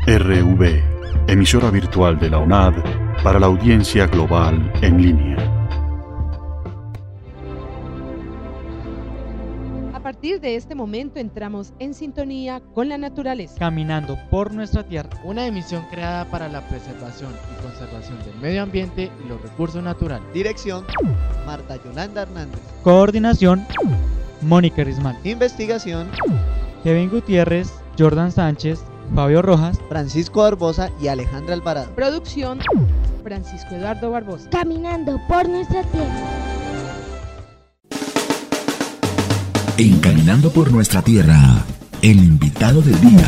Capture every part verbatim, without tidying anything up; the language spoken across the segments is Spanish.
R V, emisora virtual de la U N A D para la audiencia global en línea. A partir de este momento entramos en sintonía con la naturaleza. Caminando por nuestra tierra. Una emisión creada para la preservación y conservación del medio ambiente y los recursos naturales. Dirección: Marta Yolanda Hernández. Coordinación: Mónica Rismal. Investigación: Kevin Gutiérrez, Jordan Sánchez, Fabio Rojas, Francisco Barbosa y Alejandra Alvarado. Producción: Francisco Eduardo Barbosa. Caminando por nuestra tierra. En Caminando por nuestra tierra, el invitado del día.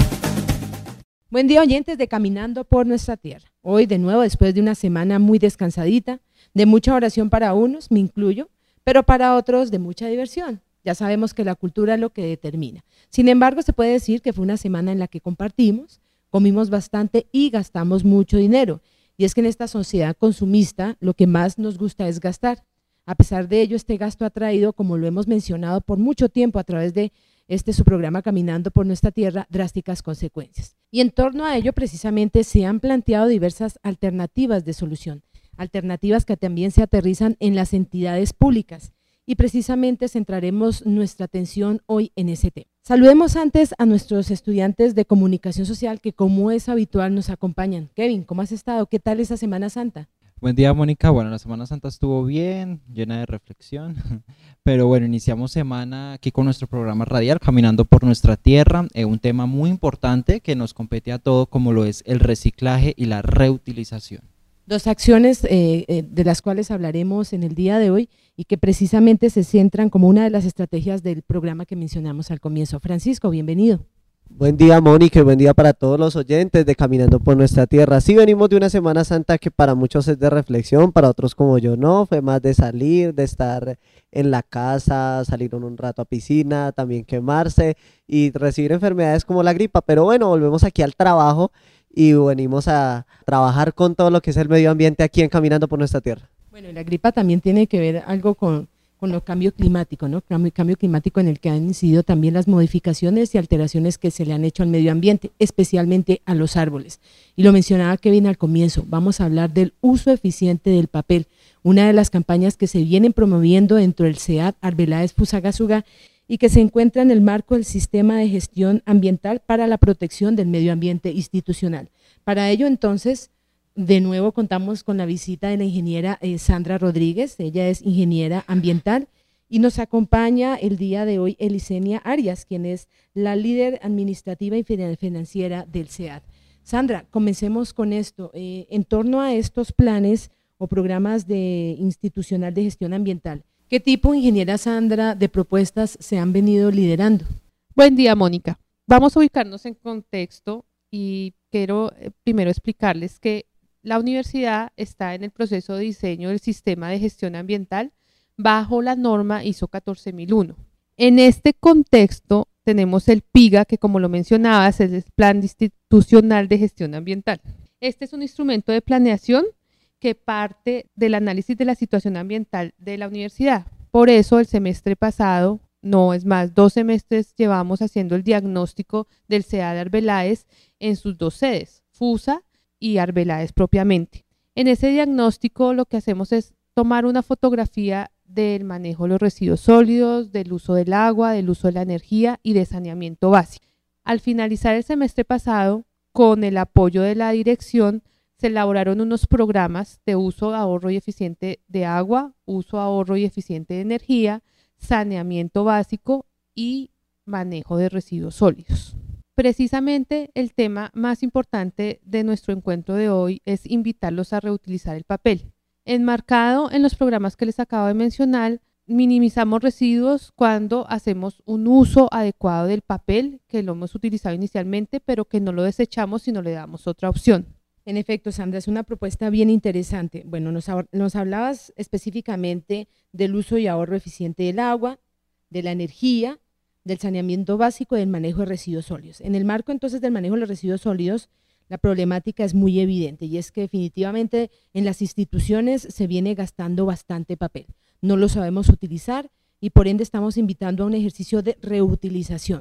Buen día, oyentes de Caminando por nuestra tierra. Hoy de nuevo, después de una semana muy descansadita, de mucha oración para unos, me incluyo, pero para otros de mucha diversión. Ya sabemos que la cultura es lo que determina. Sin embargo, se puede decir que fue una semana en la que compartimos, comimos bastante y gastamos mucho dinero. Y es que en esta sociedad consumista lo que más nos gusta es gastar. A pesar de ello, este gasto ha traído, como lo hemos mencionado por mucho tiempo a través de este su programa Caminando por nuestra tierra, drásticas consecuencias. Y en torno a ello, precisamente, se han planteado diversas alternativas de solución, alternativas que también se aterrizan en las entidades públicas. Y precisamente centraremos nuestra atención hoy en ese tema. Saludemos antes a nuestros estudiantes de comunicación social que, como es habitual, nos acompañan. Kevin, ¿cómo has estado? ¿Qué tal esa Semana Santa? Buen día, Mónica. Bueno, la Semana Santa estuvo bien, llena de reflexión, pero bueno, iniciamos semana aquí con nuestro programa radial, Caminando por nuestra tierra, eh, un tema muy importante que nos compete a todo, como lo es el reciclaje y la reutilización. Dos acciones eh, eh, de las cuales hablaremos en el día de hoy y que precisamente se centran como una de las estrategias del programa que mencionamos al comienzo. Francisco, bienvenido. Buen día, Mónica, y buen día para todos los oyentes de Caminando por nuestra tierra. Sí, venimos de una Semana Santa que para muchos es de reflexión, para otros como yo no, fue más de salir, de estar en la casa, salir un rato a piscina, también quemarse y recibir enfermedades como la gripa, pero bueno, volvemos aquí al trabajo y venimos a trabajar con todo lo que es el medio ambiente aquí en Caminando por nuestra tierra. Bueno, y la gripa también tiene que ver algo con, con el cambio climático, ¿no? Cambio, cambio climático en el que han incidido también las modificaciones y alteraciones que se le han hecho al medio ambiente, especialmente a los árboles. Y lo mencionaba Kevin al comienzo, vamos a hablar del uso eficiente del papel, una de las campañas que se vienen promoviendo dentro del C E A D Arbeláez Fusagasugá y que se encuentra en el marco del Sistema de Gestión Ambiental para la Protección del Medio Ambiente Institucional. Para ello, entonces, de nuevo contamos con la visita de la ingeniera eh, Sandra Rodríguez, ella es ingeniera ambiental y nos acompaña el día de hoy Elisenia Arias, quien es la líder administrativa y financiera del C E A D. Sandra, comencemos con esto, eh, en torno a estos planes o programas de institucional de gestión ambiental, ¿qué tipo, ingeniera Sandra, de propuestas se han venido liderando? Buen día, Mónica. Vamos a ubicarnos en contexto y quiero eh, primero explicarles que la universidad está en el proceso de diseño del sistema de gestión ambiental bajo la norma I S O catorce mil uno. En este contexto tenemos el P I G A, que como lo mencionabas es el Plan Institucional de Gestión Ambiental. Este es un instrumento de planeación que parte del análisis de la situación ambiental de la universidad. Por eso el semestre pasado, no es más, dos semestres llevamos haciendo el diagnóstico del C E A D Arbeláez en sus dos sedes, FUSA y Arbeláez propiamente. En ese diagnóstico lo que hacemos es tomar una fotografía del manejo de los residuos sólidos, del uso del agua, del uso de la energía y de saneamiento básico. Al finalizar el semestre pasado, con el apoyo de la dirección, se elaboraron unos programas de uso, ahorro y eficiente de agua, uso, ahorro y eficiente de energía, saneamiento básico y manejo de residuos sólidos. Precisamente el tema más importante de nuestro encuentro de hoy es invitarlos a reutilizar el papel. Enmarcado en los programas que les acabo de mencionar, minimizamos residuos cuando hacemos un uso adecuado del papel, que lo hemos utilizado inicialmente, pero que no lo desechamos, sino le damos otra opción. En efecto, Sandra, es una propuesta bien interesante. Bueno, nos, nos hablabas específicamente del uso y ahorro eficiente del agua, de la energía, del saneamiento básico y del manejo de residuos sólidos. En el marco entonces del manejo de los residuos sólidos, la problemática es muy evidente y es que definitivamente en las instituciones se viene gastando bastante papel. No lo sabemos utilizar y por ende estamos invitando a un ejercicio de reutilización.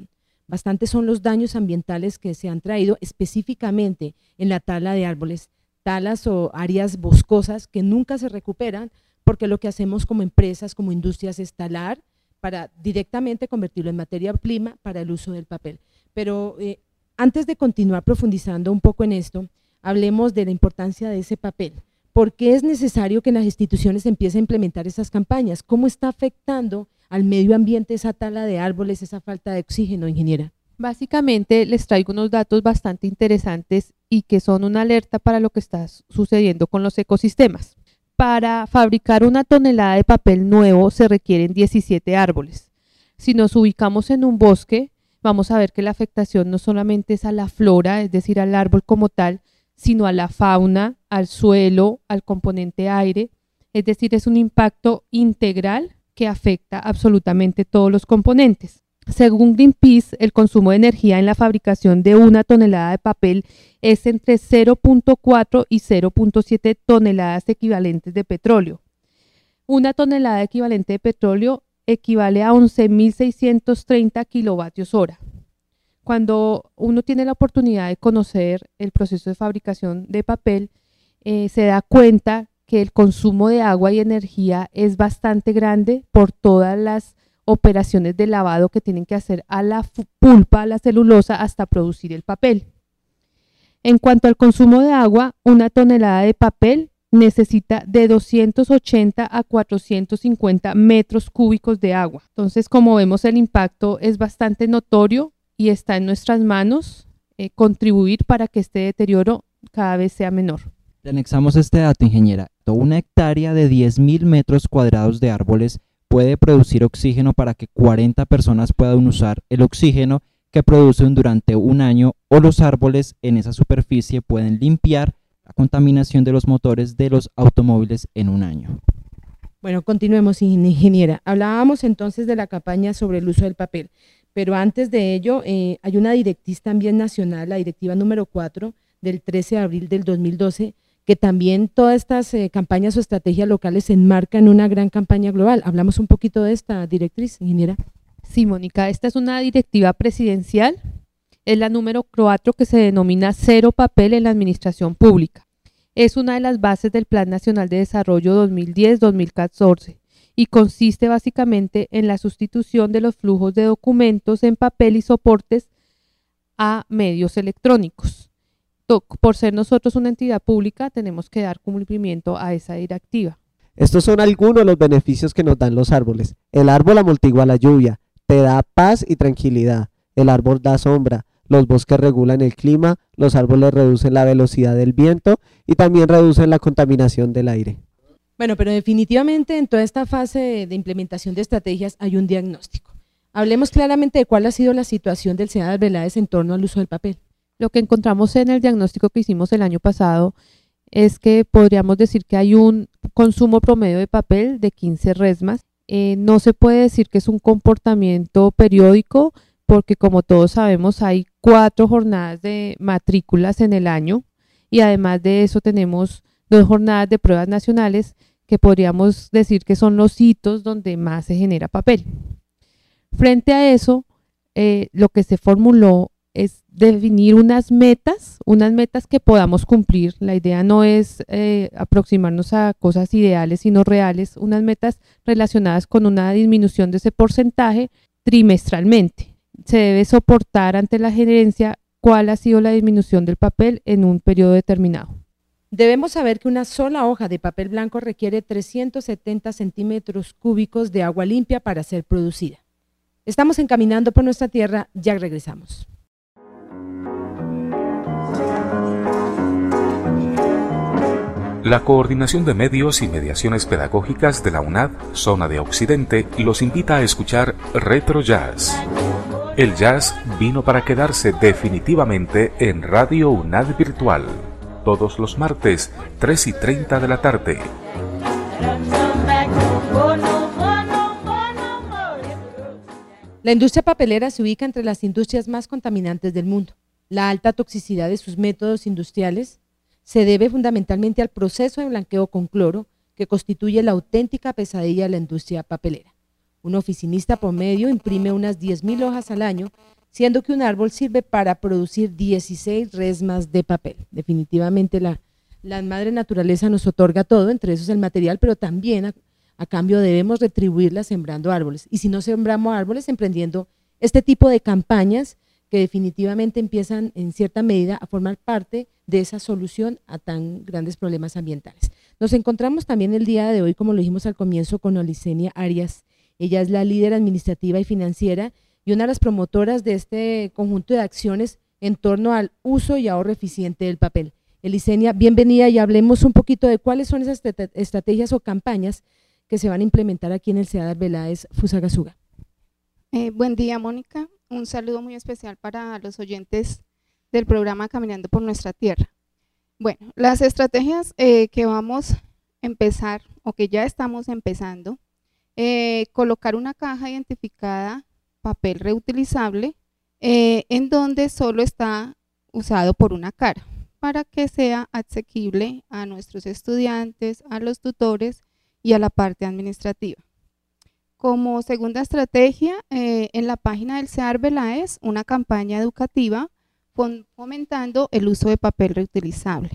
Bastantes son los daños ambientales que se han traído específicamente en la tala de árboles, talas o áreas boscosas que nunca se recuperan, porque lo que hacemos como empresas, como industrias, es talar para directamente convertirlo en materia prima para el uso del papel. Pero eh, antes de continuar profundizando un poco en esto, hablemos de la importancia de ese papel. ¿Por qué es necesario que las instituciones empiecen a implementar esas campañas? ¿Cómo está afectando al medio ambiente esa tala de árboles, esa falta de oxígeno, ingeniera? Básicamente les traigo unos datos bastante interesantes y que son una alerta para lo que está sucediendo con los ecosistemas. Para fabricar una tonelada de papel nuevo se requieren diecisiete árboles. Si nos ubicamos en un bosque, vamos a ver que la afectación no solamente es a la flora, es decir, al árbol como tal, sino a la fauna, al suelo, al componente aire. Es decir, es un impacto integral que afecta absolutamente todos los componentes. Según Greenpeace, el consumo de energía en la fabricación de una tonelada de papel es entre cero punto cuatro y cero punto siete toneladas equivalentes de petróleo. Una tonelada equivalente de petróleo equivale a once mil seiscientos treinta kilovatios hora. Cuando uno tiene la oportunidad de conocer el proceso de fabricación de papel, eh, se da cuenta que el consumo de agua y energía es bastante grande por todas las operaciones de lavado que tienen que hacer a la pulpa, a la celulosa, hasta producir el papel. En cuanto al consumo de agua, una tonelada de papel necesita de doscientos ochenta a cuatrocientos cincuenta metros cúbicos de agua. Entonces, como vemos, el impacto es bastante notorio y está en nuestras manos eh, contribuir para que este deterioro cada vez sea menor. Le anexamos este dato, ingeniera. Una hectárea de diez mil metros cuadrados de árboles puede producir oxígeno para que cuarenta personas puedan usar el oxígeno que producen durante un año, o los árboles en esa superficie pueden limpiar la contaminación de los motores de los automóviles en un año. Bueno, continuemos, ingeniera. Hablábamos entonces de la campaña sobre el uso del papel, pero antes de ello eh, hay una directriz también nacional, la directiva número cuatro del trece de abril del dos mil doce, que también todas estas eh, campañas o estrategias locales se enmarcan en una gran campaña global. Hablamos un poquito de esta directriz, ingeniera. Sí, Mónica, esta es una directiva presidencial, es la número cuatro, que se denomina Cero Papel en la Administración Pública. Es una de las bases del Plan Nacional de Desarrollo dos mil diez a dos mil catorce y consiste básicamente en la sustitución de los flujos de documentos en papel y soportes a medios electrónicos. Por ser nosotros una entidad pública, tenemos que dar cumplimiento a esa directiva. Estos son algunos de los beneficios que nos dan los árboles. El árbol amortigua la lluvia, te da paz y tranquilidad. El árbol da sombra, los bosques regulan el clima, los árboles reducen la velocidad del viento y también reducen la contaminación del aire. Bueno, pero definitivamente en toda esta fase de, de implementación de estrategias hay un diagnóstico. Hablemos claramente de cuál ha sido la situación del SENA de Arbeláez en torno al uso del papel. Lo que encontramos en el diagnóstico que hicimos el año pasado es que podríamos decir que hay un consumo promedio de papel de quince resmas. Eh, no se puede decir que es un comportamiento periódico, porque como todos sabemos hay cuatro jornadas de matrículas en el año y además de eso tenemos dos jornadas de pruebas nacionales que podríamos decir que son los hitos donde más se genera papel. Frente a eso, eh, lo que se formuló es definir unas metas, unas metas que podamos cumplir. La idea no es eh, aproximarnos a cosas ideales, sino reales, unas metas relacionadas con una disminución de ese porcentaje trimestralmente. Se debe soportar ante la gerencia cuál ha sido la disminución del papel en un periodo determinado. Debemos saber que una sola hoja de papel blanco requiere trescientos setenta centímetros cúbicos de agua limpia para ser producida. Estamos encaminando por nuestra tierra, ya regresamos. La Coordinación de Medios y Mediaciones Pedagógicas de la UNAD, Zona de Occidente, los invita a escuchar Retro Jazz. El jazz vino para quedarse definitivamente en Radio UNAD Virtual, todos los martes, tres y treinta de la tarde. La industria papelera se ubica entre las industrias más contaminantes del mundo. La alta toxicidad de sus métodos industriales se debe fundamentalmente al proceso de blanqueo con cloro, que constituye la auténtica pesadilla de la industria papelera. Un oficinista promedio imprime unas diez mil hojas al año, siendo que un árbol sirve para producir dieciséis resmas de papel. Definitivamente la, la madre naturaleza nos otorga todo, entre esos el material, pero también a, a cambio debemos retribuirla sembrando árboles. Y si no sembramos árboles, emprendiendo este tipo de campañas que definitivamente empiezan en cierta medida a formar parte de esa solución a tan grandes problemas ambientales. Nos encontramos también el día de hoy, como lo dijimos al comienzo, con Olicenia Arias. Ella es la líder administrativa y financiera y una de las promotoras de este conjunto de acciones en torno al uso y ahorro eficiente del papel. Olicenia, bienvenida y hablemos un poquito de cuáles son esas estrategias o campañas que se van a implementar aquí en el C E A D Arbeláez Fusagasugá. Eh, buen día, Mónica. Un saludo muy especial para los oyentes del programa Caminando por Nuestra Tierra. Bueno, las estrategias eh, que vamos a empezar o que ya estamos empezando, eh, colocar una caja identificada papel reutilizable eh, en donde solo está usado por una cara para que sea asequible a nuestros estudiantes, a los tutores y a la parte administrativa. Como segunda estrategia, eh, en la página del C E A D Arbeláez, una campaña educativa fomentando el uso de papel reutilizable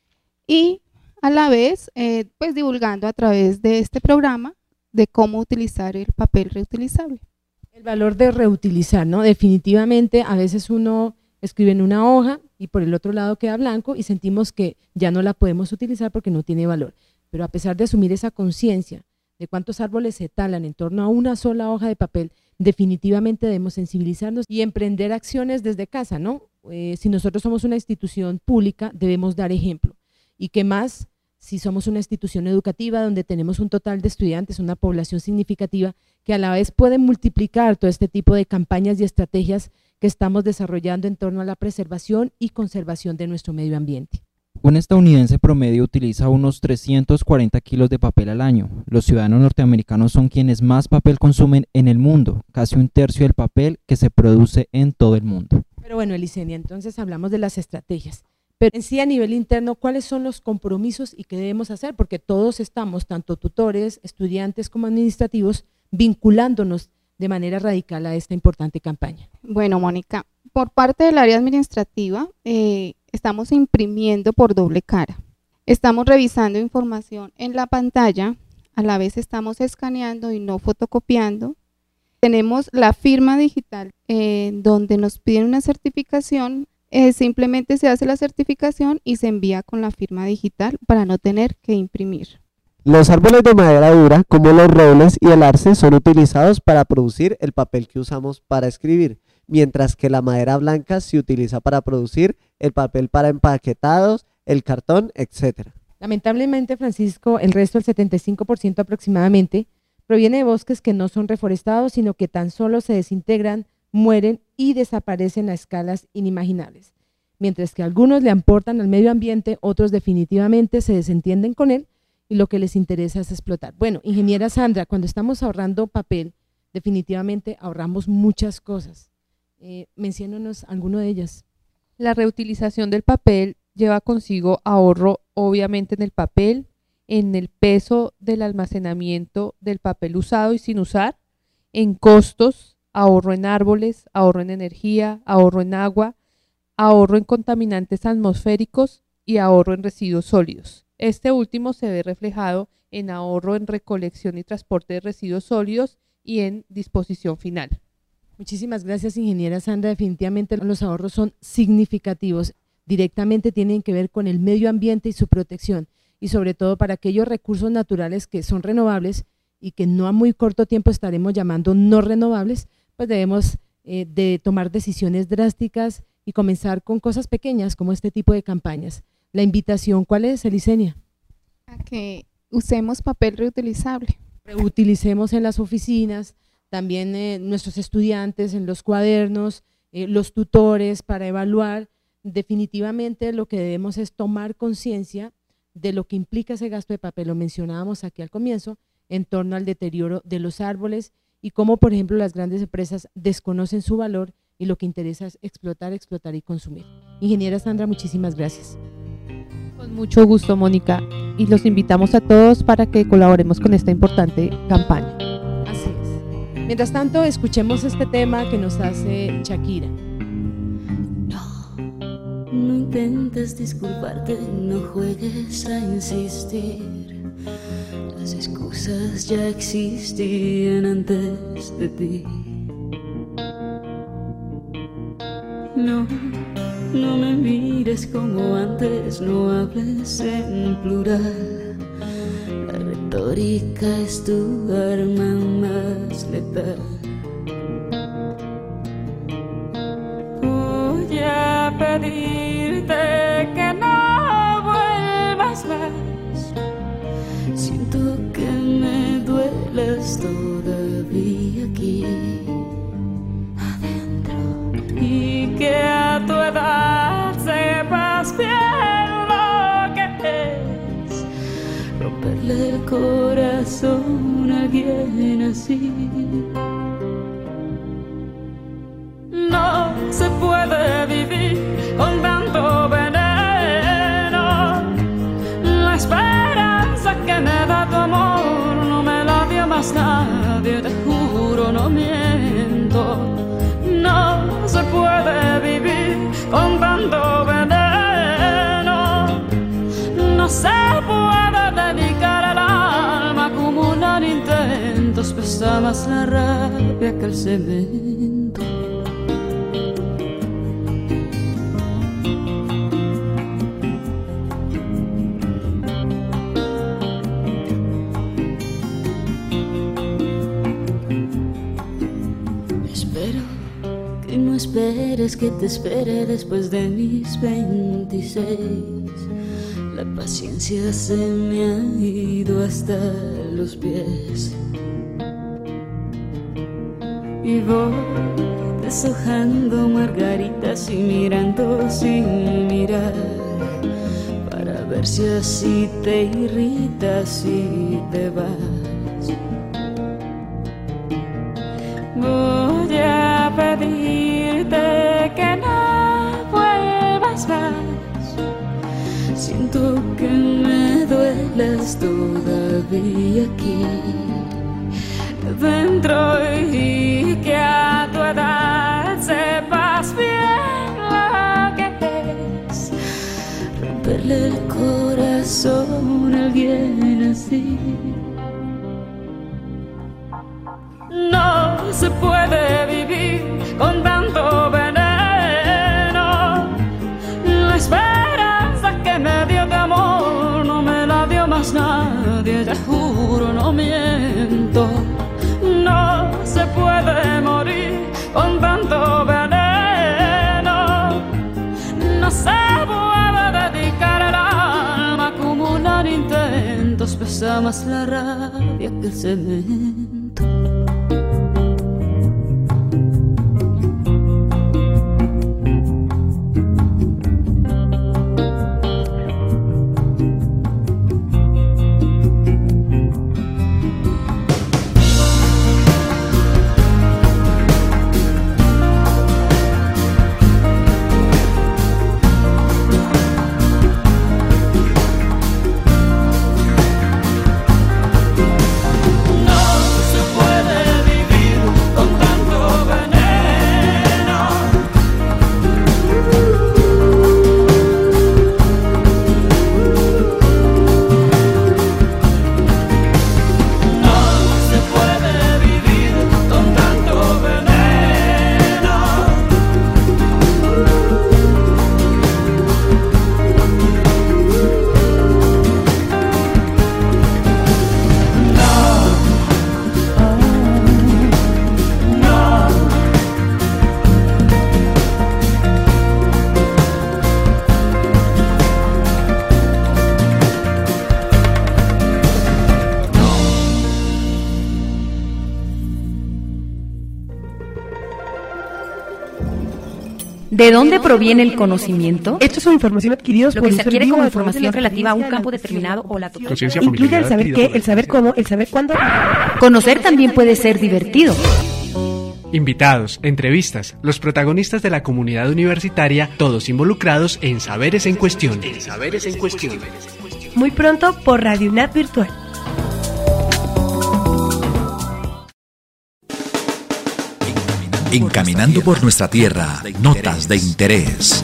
y a la vez eh, pues divulgando a través de este programa de cómo utilizar el papel reutilizable. El valor de reutilizar, ¿no? Definitivamente a veces uno escribe en una hoja y por el otro lado queda blanco y sentimos que ya no la podemos utilizar porque no tiene valor, pero a pesar de asumir esa conciencia de cuántos árboles se talan en torno a una sola hoja de papel, definitivamente debemos sensibilizarnos y emprender acciones desde casa, ¿no? Eh, si nosotros somos una institución pública, debemos dar ejemplo. Y qué más si somos una institución educativa donde tenemos un total de estudiantes, una población significativa, que a la vez pueden multiplicar todo este tipo de campañas y estrategias que estamos desarrollando en torno a la preservación y conservación de nuestro medio ambiente. Un estadounidense promedio utiliza unos trescientos cuarenta kilos de papel al año. Los ciudadanos norteamericanos son quienes más papel consumen en el mundo, casi un tercio del papel que se produce en todo el mundo. Pero bueno, Olicenia, entonces hablamos de las estrategias, pero en sí a nivel interno, ¿cuáles son los compromisos y qué debemos hacer? Porque todos estamos, tanto tutores, estudiantes como administrativos, vinculándonos de manera radical a esta importante campaña. Bueno, Mónica, por parte del área administrativa, eh, estamos imprimiendo por doble cara. Estamos revisando información en la pantalla, a la vez estamos escaneando y no fotocopiando. Tenemos la firma digital eh, donde nos piden una certificación, eh, simplemente se hace la certificación y se envía con la firma digital para no tener que imprimir. Los árboles de madera dura, como los robles y el arce, son utilizados para producir el papel que usamos para escribir, mientras que la madera blanca se utiliza para producir el papel para empaquetados, el cartón, etcétera. Lamentablemente, Francisco, el resto, el setenta y cinco por ciento aproximadamente, proviene de bosques que no son reforestados, sino que tan solo se desintegran, mueren y desaparecen a escalas inimaginables. Mientras que algunos le aportan al medio ambiente, otros definitivamente se desentienden con él y lo que les interesa es explotar. Bueno, ingeniera Sandra, cuando estamos ahorrando papel, definitivamente ahorramos muchas cosas. Eh, menciónanos alguno de ellas. La reutilización del papel lleva consigo ahorro obviamente en el papel, en el peso del almacenamiento del papel usado y sin usar, en costos, ahorro en árboles, ahorro en energía, ahorro en agua, ahorro en contaminantes atmosféricos y ahorro en residuos sólidos. Este último se ve reflejado en ahorro en recolección y transporte de residuos sólidos y en disposición final. Muchísimas gracias, ingeniera Sandra. Definitivamente los ahorros son significativos, directamente tienen que ver con el medio ambiente y su protección, y sobre todo para aquellos recursos naturales que son renovables y que no a muy corto tiempo estaremos llamando no renovables, pues debemos eh, de tomar decisiones drásticas y comenzar con cosas pequeñas como este tipo de campañas. La invitación, ¿cuál es, Olicenia? A que usemos papel reutilizable. Reutilicemos en las oficinas, también eh, nuestros estudiantes en los cuadernos, eh, los tutores para evaluar. Definitivamente lo que debemos es tomar conciencia de lo que implica ese gasto de papel, lo mencionábamos aquí al comienzo, en torno al deterioro de los árboles y cómo, por ejemplo, las grandes empresas desconocen su valor y lo que interesa es explotar, explotar y consumir. Ingeniera Sandra, muchísimas gracias. Con mucho gusto, Mónica, y los invitamos a todos para que colaboremos con esta importante campaña. Así es. Mientras tanto, escuchemos este tema que nos hace Shakira. No intentes disculparte, no juegues a insistir. Las excusas ya existían antes de ti. No, no me mires como antes, no hables en plural. La retórica es tu arma más letal. Voy a pedirte que no vuelvas más. Siento que me dueles todavía aquí adentro, y que a tu edad sepas bien lo que es romperle el corazón a alguien así. No se puede vivir con tanto veneno. La esperanza que me da tu amor no me la dio más nadie, te juro, no miento. No se puede vivir con tanto veneno. No se puede dedicar el alma a acumular intentos. Pesa más la rabia que el cemento. Esperes que te espere después de mis veintiséis. La paciencia se me ha ido hasta los pies y voy deshojando margaritas y mirando sin mirar, para ver si así te irritas y te vas. Voy a pedirte que no vuelvas más. Siento que me dueles todavía aquí dentro, y que a tu edad sepas bien lo que es romperle el corazón a alguien así. No se puede vivir con tanto veneno. La esperanza que me dio de amor no me la dio más nadie, te juro, no miento. No se puede morir con tanto veneno. No se puede dedicar el alma a acumular intentos. Pesa más la rabia que el cemento. ¿De dónde proviene el conocimiento? Esto es una información adquirida Lo que se adquiere como información relativa a un campo determinado o la conciencia. Incluye el saber qué, el saber cómo, el saber cuándo. Conocer también puede ser divertido. Invitados, entrevistas, los protagonistas de la comunidad universitaria, todos involucrados en Saberes en Cuestión. En Saberes en Cuestión. Muy pronto por Radio UNAD Virtual. En Caminando por nuestra tierra, notas de interés.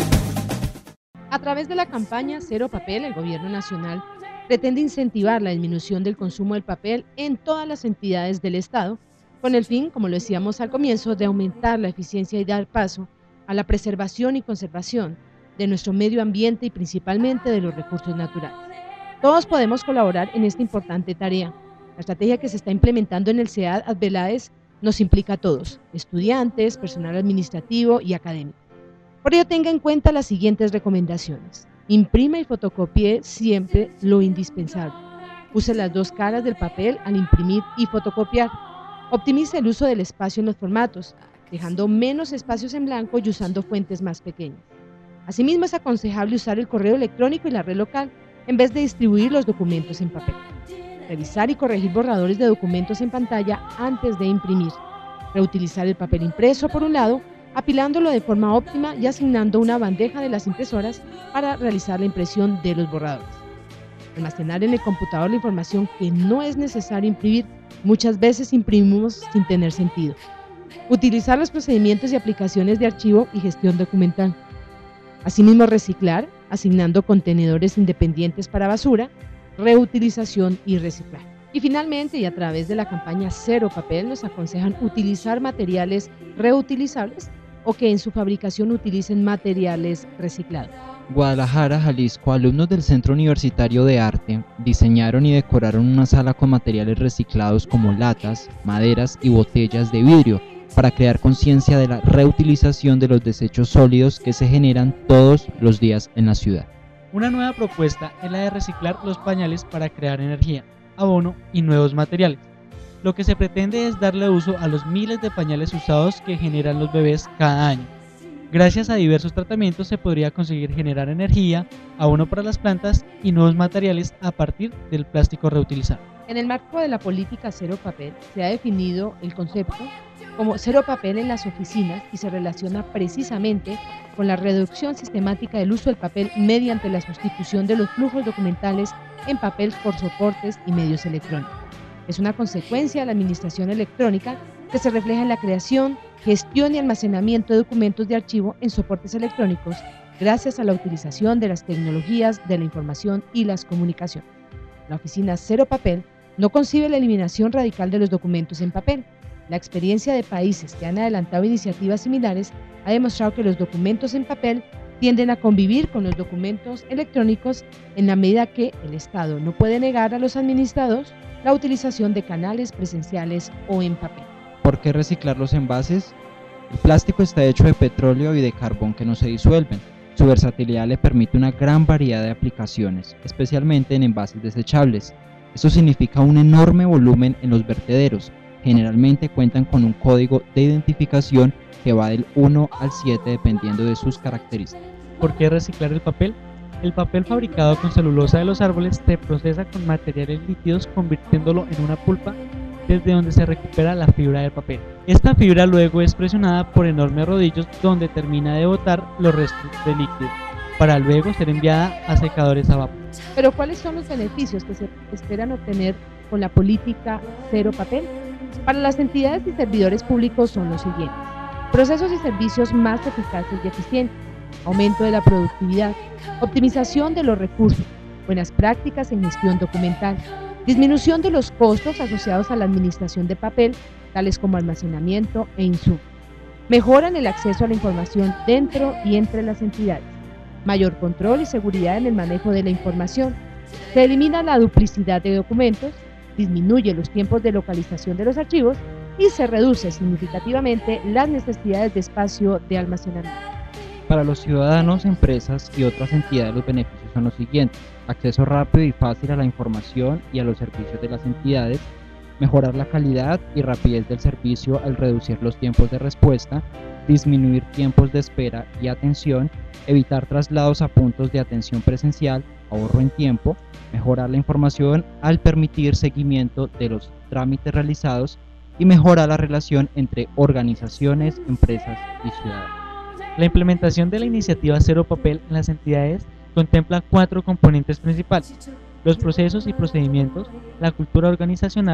A través de la campaña Cero Papel, el Gobierno Nacional pretende incentivar la disminución del consumo del papel en todas las entidades del Estado, con el fin, como lo decíamos al comienzo, de aumentar la eficiencia y dar paso a la preservación y conservación de nuestro medio ambiente y principalmente de los recursos naturales. Todos podemos colaborar en esta importante tarea. La estrategia que se está implementando en el C E A D Advelades nos implica a todos, estudiantes, personal administrativo y académico. Por ello, tenga en cuenta las siguientes recomendaciones. Imprima y fotocopie siempre lo indispensable. Use las dos caras del papel al imprimir y fotocopiar. Optimice el uso del espacio en los formatos, dejando menos espacios en blanco y usando fuentes más pequeñas. Asimismo, es aconsejable usar el correo electrónico y la red local en vez de distribuir los documentos en papel. Revisar y corregir borradores de documentos en pantalla antes de imprimir. Reutilizar el papel impreso por un lado, apilándolo de forma óptima y asignando una bandeja de las impresoras para realizar la impresión de los borradores. Almacenar en el computador la información que no es necesario imprimir. Muchas veces imprimimos sin tener sentido. Utilizar los procedimientos y aplicaciones de archivo y gestión documental. Asimismo, reciclar, asignando contenedores independientes para basura, reutilización y reciclaje. Y finalmente, y a través de la campaña Cero Papel, nos aconsejan utilizar materiales reutilizables o que en su fabricación utilicen materiales reciclados. Guadalajara, Jalisco, alumnos del Centro Universitario de Arte diseñaron y decoraron una sala con materiales reciclados como latas, maderas y botellas de vidrio para crear conciencia de la reutilización de los desechos sólidos que se generan todos los días en la ciudad. Una nueva propuesta es la de reciclar los pañales para crear energía, abono y nuevos materiales. Lo que se pretende es darle uso a los miles de pañales usados que generan los bebés cada año. Gracias a diversos tratamientos se podría conseguir generar energía, abono para las plantas y nuevos materiales a partir del plástico reutilizado. En el marco de la política Cero Papel se ha definido el concepto como cero papel en las oficinas y se relaciona precisamente con la reducción sistemática del uso del papel mediante la sustitución de los flujos documentales en papel por soportes y medios electrónicos. Es una consecuencia de la administración electrónica que se refleja en la creación, gestión y almacenamiento de documentos de archivo en soportes electrónicos gracias a la utilización de las tecnologías de la información y las comunicaciones. La oficina Cero Papel no concibe la eliminación radical de los documentos en papel. La experiencia de países que han adelantado iniciativas similares ha demostrado que los documentos en papel tienden a convivir con los documentos electrónicos en la medida que el Estado no puede negar a los administrados la utilización de canales presenciales o en papel. ¿Por qué reciclar los envases? El plástico está hecho de petróleo y de carbón que no se disuelven. Su versatilidad le permite una gran variedad de aplicaciones, especialmente en envases desechables. Eso significa un enorme volumen en los vertederos. Generalmente cuentan con un código de identificación que va del uno al siete dependiendo de sus características. ¿Por qué reciclar el papel? El papel fabricado con celulosa de los árboles se procesa con materiales líquidos convirtiéndolo en una pulpa desde donde se recupera la fibra del papel. Esta fibra luego es presionada por enormes rodillos donde termina de botar los restos de líquido para luego ser enviada a secadores a vapor. Pero ¿cuáles son los beneficios que se esperan obtener con la política Cero Papel? Para las entidades y servidores públicos son los siguientes: procesos y servicios más eficaces y eficientes, aumento de la productividad, optimización de los recursos, buenas prácticas en gestión documental, disminución de los costos asociados a la administración de papel, tales como almacenamiento e insumos, mejora en el acceso a la información dentro y entre las entidades, mayor control y seguridad en el manejo de la información, se elimina la duplicidad de documentos, disminuye los tiempos de localización de los archivos y se reduce significativamente las necesidades de espacio de almacenamiento. Para los ciudadanos, empresas y otras entidades los beneficios son los siguientes: acceso rápido y fácil a la información y a los servicios de las entidades, mejorar la calidad y rapidez del servicio al reducir los tiempos de respuesta, disminuir tiempos de espera y atención, evitar traslados a puntos de atención presencial, ahorro en tiempo, mejorar la información al permitir seguimiento de los trámites realizados y mejorar la relación entre organizaciones, empresas y ciudadanos. La implementación de la iniciativa Cero Papel en las entidades contempla cuatro componentes principales: los procesos y procedimientos, la cultura organizacional,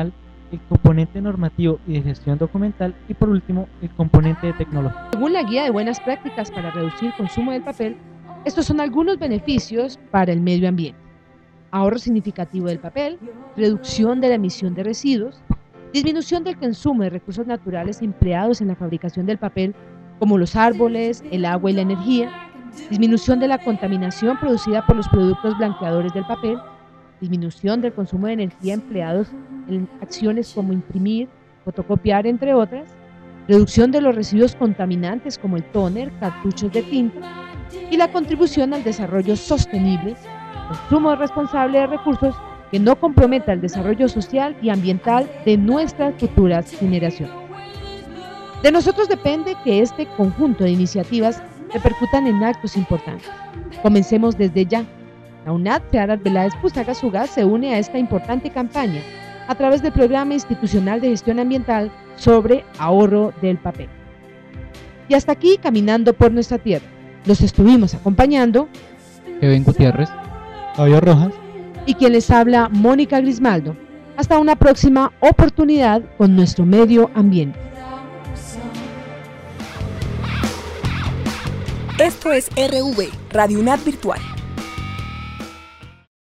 el componente normativo y de gestión documental y por último el componente de tecnología. Según la guía de buenas prácticas para reducir el consumo del papel, estos son algunos beneficios para el medio ambiente: ahorro significativo del papel, reducción de la emisión de residuos, disminución del consumo de recursos naturales empleados en la fabricación del papel, como los árboles, el agua y la energía, disminución de la contaminación producida por los productos blanqueadores del papel, disminución del consumo de energía empleados en acciones como imprimir, fotocopiar, entre otras, reducción de los residuos contaminantes como el tóner, cartuchos de tinta, y la contribución al desarrollo sostenible, consumo responsable de recursos que no comprometa el desarrollo social y ambiental de nuestras futuras generaciones. De nosotros depende que este conjunto de iniciativas repercutan en actos importantes. Comencemos desde ya. La UNAD Seara Arbeláez Fusagasugá se une a esta importante campaña a través del Programa Institucional de Gestión Ambiental sobre ahorro del papel. Y hasta aquí, Caminando por Nuestra Tierra. Los estuvimos acompañando Kevin Gutiérrez, Fabio Rojas y quien les habla, Mónica Grismaldo. Hasta una próxima oportunidad con nuestro medio ambiente. Esto es R V, Radio UNAD Virtual.